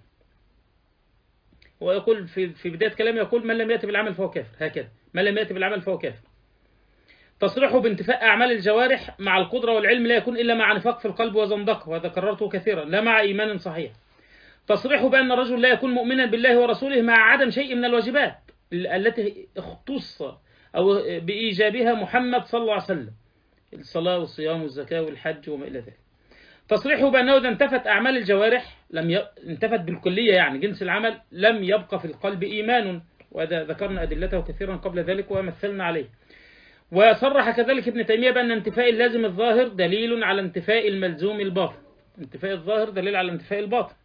ويقول في بداية كلامه، يقول من لم يأتي بالعمل فهو كافر. هكذا من لم يأتي بالعمل فهو كافر. تصريحه بانتفاء أعمال الجوارح مع القدرة والعلم لا يكون إلا مع نفاق في القلب وزندقة، وهذا كررته كثيرا، لا مع إيمان صحيح. تصريحه بأن الرجل لا يكون مؤمنا بالله ورسوله مع عدم شيء من الواجبات التي اختص أو بإيجابها محمد صلى الله عليه وسلم، الصلاة والصيام والزكاة والحج وما إلى ذلك. تصريحه بأنه إذا انتفت أعمال الجوارح انتفت بالكلية، يعني جنس العمل، لم يبقى في القلب إيمان، وهذا ذكرنا أدلته كثيرا قبل ذلك ومثلنا عليه. وصرح كذلك ابن تيمية بأن انتفاء اللازم الظاهر دليل على انتفاء الملزوم الباطن. انتفاء الظاهر دليل على انتفاء الباطن.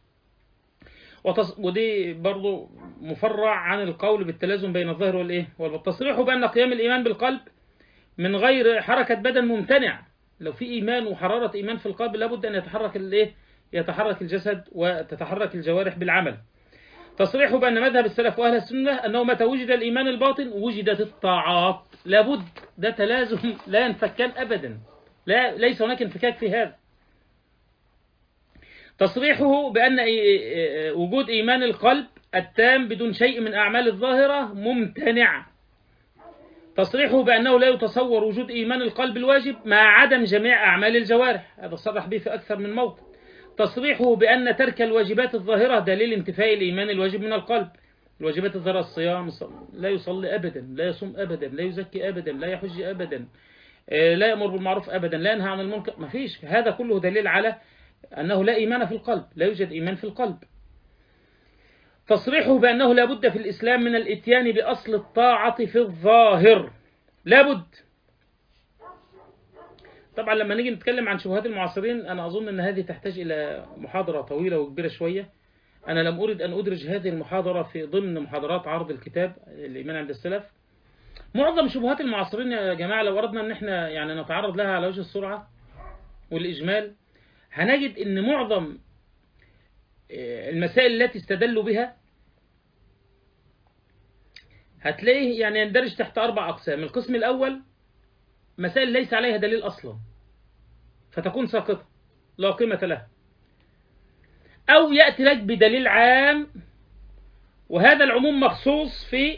ودي برضو مفرع عن القول بالتلازم بين الظاهر والإيه والباطن. تصريحه بأن قيام الإيمان بالقلب من غير حركة بدن ممتنع. لو في إيمان وحرارة إيمان في القلب لابد أن يتحرك يتحرك الجسد وتتحرك الجوارح بالعمل. تصريحه بأن مذهب السلف وأهل السنة أنه متى وجد الإيمان الباطن وجدت الطاعات. لابد، ده تلازم لا ينفكان أبدا، ليس هناك انفكاك في هذا. تصريحه بأن وجود إيمان القلب التام بدون شيء من أعمال الظاهرة ممتنع. تصريحه بأنه لا يتصور وجود إيمان القلب الواجب مع عدم جميع أعمال الجوارح، هذا صرح به في أكثر من موطن. تصريحه بأن ترك الواجبات الظاهرة دليل انتفاء الإيمان الواجب من القلب. الواجبات الظاهرة الصيام، لا يصلي أبدا، لا يصوم أبدا، لا يزكي أبدا، لا يحج أبدا، لا يأمر بالمعروف أبدا، لا ينهى عن المنكر، ما فيش. هذا كله دليل على أنه لا إيمان في القلب، لا يوجد إيمان في القلب. تصريحه بأنه لا بد في الإسلام من الإتيان بأصل الطاعة في الظاهر، لا بد. طبعا لما نيجي نتكلم عن شبهات المعاصرين أنا أظن أن هذه تحتاج إلى محاضرة طويلة وكبيرة شوية. أنا لم أريد أن أدرج هذه المحاضرة في ضمن محاضرات عرض الكتاب الإيمان عند السلف. معظم شبهات المعاصرين يا جماعة لو أردنا أن احنا يعني نتعرض لها على وجه السرعة والإجمال، هنجد أن معظم المسائل التي استدلوا بها هتلاقيه يعني يندرج تحت 4 أقسام. القسم الأول مسائل ليس عليها دليل أصلا فتكون ساقطة لا قيمة لها، أو يأتي لك بدليل عام وهذا العموم مخصوص في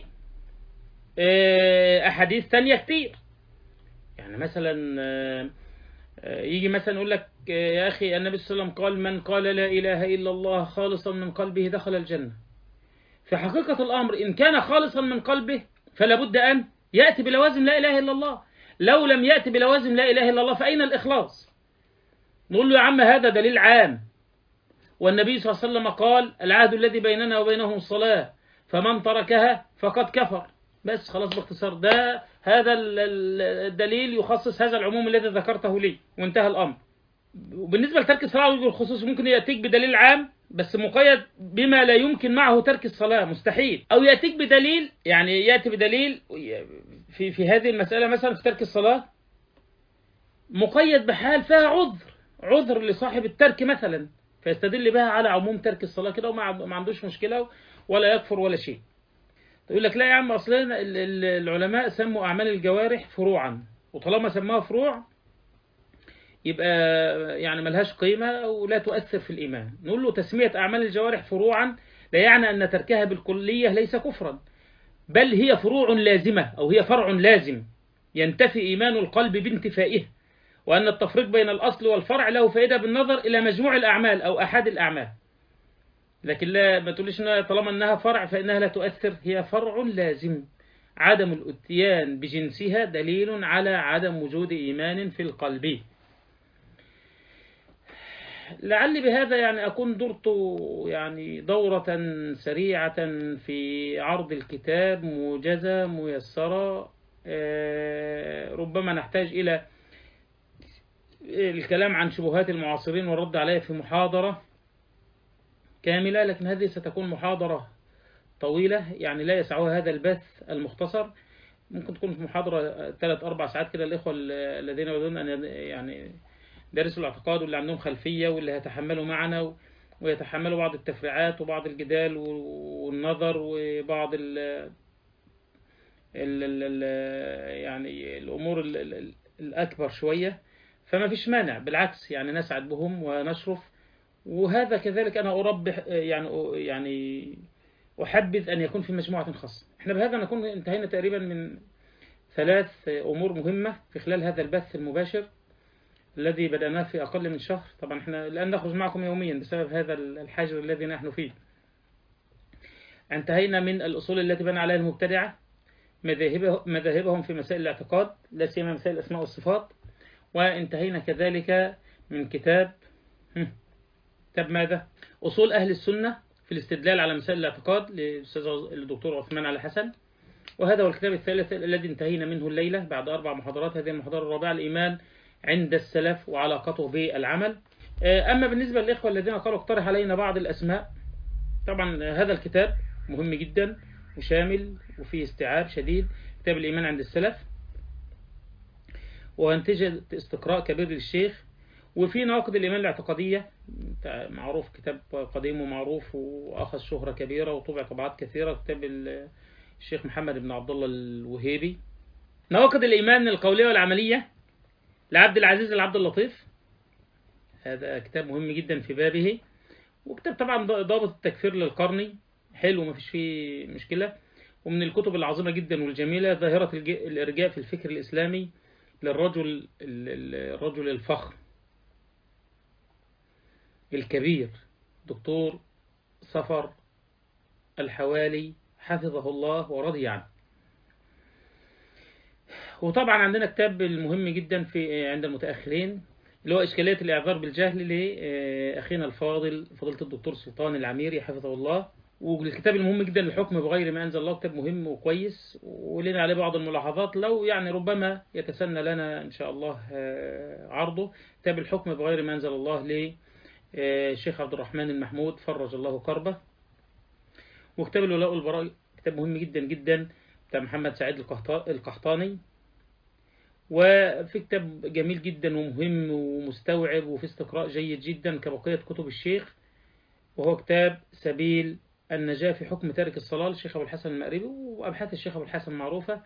أحاديث تانية كتير. يعني مثلا يجي مثلا يقول لك يا أخي النبي صلى الله عليه وسلم قال من قال لا إله إلا الله خالصا من قلبه دخل الجنة. في حقيقة الأمر إن كان خالصا من قلبه فلا بد أن يأتي بلوازم لا إله إلا الله. لو لم يأتي بلوازم لا إله إلا الله فأين الإخلاص؟ نقول له يا عم هذا دليل عام، والنبي صلى الله عليه وسلم قال العهد الذي بيننا وبينهم الصلاة فمن تركها فقد كفر. بس خلاص باختصار ده هذا الدليل يخصص هذا العموم الذي ذكرته لي وانتهى الأمر. وبالنسبة لترك الصلاة والخصوص ممكن يأتيك بدليل عام بس مقيد بما لا يمكن معه ترك الصلاة، مستحيل. أو يأتيك بدليل يعني يأتي بدليل في هذه المسألة مثلا في ترك الصلاة مقيد بحال فيها عذر لصاحب الترك مثلا فيستدل بها على عموم ترك الصلاة كده وما عندوش مشكلة ولا يكفر ولا شيء. يقول لك لا يا عم أصلا العلماء سموا أعمال الجوارح فروعا، وطالما سموها فروع يبقى يعني ملهاش قيمة ولا تؤثر في الإيمان. نقول له تسمية أعمال الجوارح فروعا لا يعني أن تركها بالكلية ليس كفرا، بل هي فروع لازمة أو هي فرع لازم. ينتفي إيمان القلب بانتفائه، وأن التفريق بين الأصل والفرع له فائدة بالنظر إلى مجموع الأعمال أو أحد الأعمال. لكن لا ما تقوليش طالما أنها فرع فإنها لا تؤثر، هي فرع لازم. عدم الاتيان بجنسها دليل على عدم وجود إيمان في القلب. لعلي بهذا يعني أكون درت يعني دورة سريعة في عرض الكتاب، موجزة ميسرة. ربما نحتاج إلى الكلام عن شبهات المعاصرين والرد عليها في محاضرة كاملة، لكن هذه ستكون محاضرة طويلة يعني لا يسعها هذا البث المختصر. ممكن تكون في محاضرة 3-4 ساعات كده. الإخوة الذين يريدون أن يعني درسوا الاعتقاد واللي عندهم خلفية واللي هيتحملوا معنا ويتحملوا بعض التفريعات وبعض الجدال والنظر وبعض ال يعني الأمور الأكبر شوية، فما فيش مانع، بالعكس يعني نسعد بهم ونشرف. وهذا كذلك أنا أربح يعني أحبذ أن يكون في مجموعة خاصة. احنا بهذا نكون انتهينا تقريبا من 3 أمور مهمة في خلال هذا البث المباشر الذي بدأناه في أقل من شهر. طبعا احنا الآن نخرج معكم يوميا بسبب هذا الحجر الذي نحن فيه. انتهينا من الأصول التي بنى عليها المبتدعة، مذاهبهم في مسائل الاعتقاد لا سيما مسائل الأسماء والصفات. وانتهينا كذلك من كتاب ماذا؟ أصول أهل السنة في الاستدلال على مسائل الاعتقاد للأستاذ الدكتور عثمان علي حسن. وهذا هو الكتاب الثالث الذي انتهينا منه الليلة بعد 4 محاضرات. هذه المحاضرة الرابعة، الإيمان عند السلف وعلاقته بالعمل. أما بالنسبة للإخوة الذين قالوا اقترح علينا بعض الأسماء، طبعا هذا الكتاب مهم جدا وشامل وفيه استيعاب شديد، كتاب الإيمان عند السلف، وانتجت استقراء كبير للشيخ. وفي نواقض الإيمان الاعتقادية، معروف، كتاب قديم ومعروف وأخذ شهرة كبيرة وطبع طبعات كثيرة، كتاب الشيخ محمد بن عبد الله الوهيبي. نواقض الإيمان القولية والعملية لعبد العزيز العبد اللطيف، هذا كتاب مهم جدا في بابه. وكتاب طبعا ضابط التكفير للقرني، حلو ما فيش فيه مشكلة. ومن الكتب العظيمة جدا والجميلة ظاهرة الإرجاء في الفكر الإسلامي للرجل الفخم الكبير دكتور صفر الحوالي حفظه الله ورضي عنه. وطبعا عندنا كتاب المهم جدا في عند المتأخرين اللي هو إشكالية الإعذار بالجهل لأخينا الفاضل فضيلة الدكتور سلطان العميري حفظه الله. والكتاب المهم جدا الحكم بغير ما أنزل الله، كتاب مهم وكويس ولنا عليه بعض الملاحظات لو يعني ربما يتسنى لنا إن شاء الله عرضه. كتاب الحكم بغير ما أنزل الله للشيخ عبد الرحمن المحمود فرج الله كربه. وكتاب الولاء والبراء كتاب مهم جدا جدا بتاع محمد سعيد القحطاني. وفي كتاب جميل جدا ومهم ومستوعب وفي استقراء جيد جدا كبقية كتب الشيخ، وهو كتاب سبيل النجاة في حكم تارك الصلاة للشيخ أبو الحسن المأربي. وأبحاث الشيخ أبو الحسن معروفة.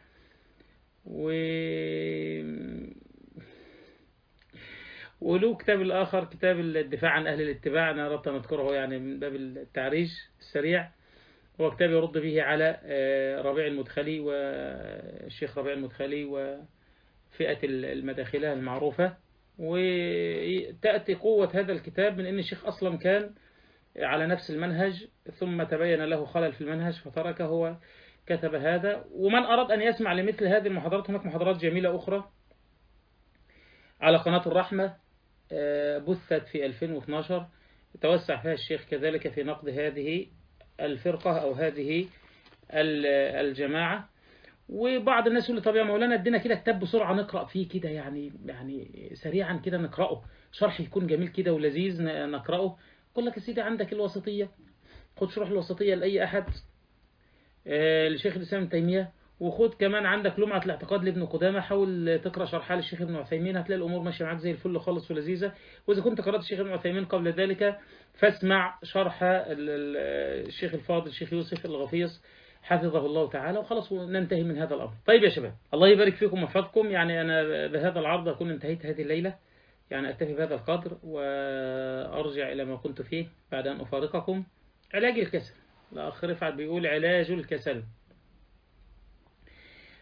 وله كتاب الآخر كتاب الدفاع عن أهل الاتباع، أنا أردت أن أذكره يعني من باب التعريج السريع. هو كتاب يرد به على ربيع المدخلي والشيخ ربيع المدخلي وفئة المداخلة المعروفة. وتأتي قوة هذا الكتاب من أن الشيخ أصلا كان على نفس المنهج ثم تبين له خلل في المنهج فتركه، هو كتب هذا. ومن أراد أن يسمع لمثل هذه المحاضرات هناك محاضرات جميلة أخرى على قناة الرحمة بثت في 2012 توسع فيها الشيخ كذلك في نقد هذه الفرقة أو هذه الجماعة. وبعض الناس يقول لي طب يا مولانا ادينا كده كتاب بسرعة نقرأ فيه كده يعني سريعا كده نقرأه، شرح يكون جميل كده ولذيذ نقرأه. أقول لك يا سيدي عندك الوسطية، خد شرح الوسطية لأي أحد لشيخ الإسلام ابن تيمية، وخد كمان عندك لمعة الاعتقاد لابن قدامة، حاول تقرأ شرحها للشيخ ابن عثيمين، هتلاقي الأمور ماشية معاك زي الفل خالص ولذيذة. وإذا كنت قرأت الشيخ ابن عثيمين قبل ذلك فاسمع شرح الشيخ الفاضل الشيخ يوسف الغفيص حفظه الله تعالى، وخلاص وننتهي من هذا الأمر. طيب يا شباب، الله يبارك فيكم ويحفظكم. يعني أنا بهذا العرض أكون انتهيت هذه الليلة، يعني أكتفي بهذا القدر وأرجع إلى ما كنت فيه بعد أن أفارقكم. علاج الكسل، الأخ رفعت بيقول علاج الكسل.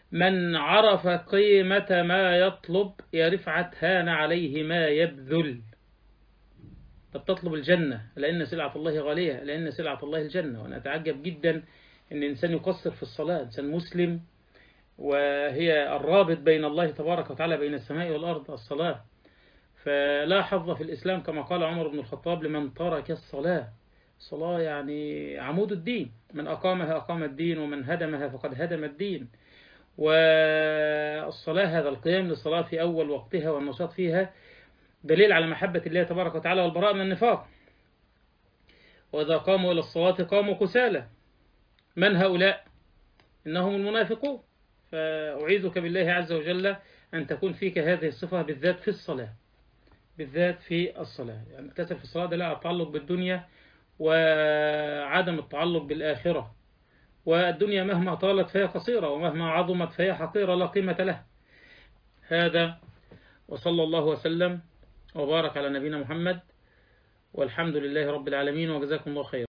من عرف قيمة ما يطلب يا رفعة هان عليه ما يبذل. تطلب الجنة لأن سلعة الله غالية، لأن سلعة الله الجنة. وأنا أتعجب جدا أن إنسان يقصر في الصلاة، إنسان مسلم وهي الرابط بين الله تبارك وتعالى بين السماء والأرض الصلاة. فلا حظ في الإسلام كما قال عمر بن الخطاب لمن ترك الصلاة. الصلاة يعني عمود الدين، من أقامها أقام الدين ومن هدمها فقد هدم الدين. والصلاة هذا القيام للصلاة في أول وقتها والنشاط فيها دليل على محبة الله تبارك وتعالى والبراء من النفاق. وإذا قاموا إلى الصلاة قاموا كسالى. من هؤلاء؟ إنهم المنافقون. فأعيذك بالله عز وجل أن تكون فيك هذه الصفة بالذات في الصلاة، بالذات في الصلاة. يعني الكسل في الصلاة ده لا التعلق بالدنيا وعدم التعلق بالآخرة. والدنيا مهما طالت فهي قصيرة، ومهما عظمت فهي حقيرة لا قيمة لها. هذا وصلى الله وسلم وبارك على نبينا محمد، والحمد لله رب العالمين، وجزاكم الله خيرا.